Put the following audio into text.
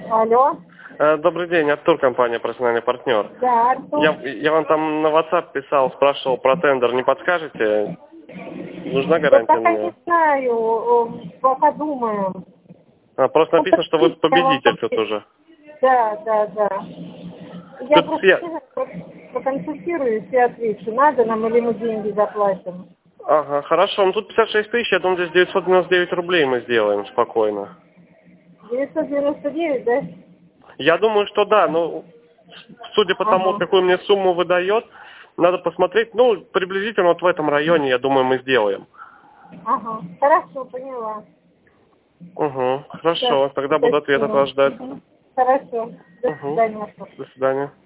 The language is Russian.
Алло. Добрый день, Артур, компания «Профессиональный партнер». Да, Артур. Я вам там на WhatsApp писал, спрашивал про тендер, не подскажете? Нужна Да гарантия на пока не него? знаю, пока думаем. Просто написано, что вы победитель тут уже. Да. Я Тут просто я... проконсультируюсь и отвечу, надо нам или мы деньги заплатим. Ага, хорошо. Ну тут 56 тысяч, я думаю, здесь 999 рублей мы сделаем спокойно. 999, да? Я думаю, что да, но судя по тому, Ага. какую мне сумму выдает, надо посмотреть, ну, приблизительно вот в этом районе, я думаю, мы сделаем. Ага. Хорошо, поняла. Угу, Да, хорошо, тогда буду ответ от спасибо. вас ждать. Хорошо. До Угу, свидания, Артур. до свидания.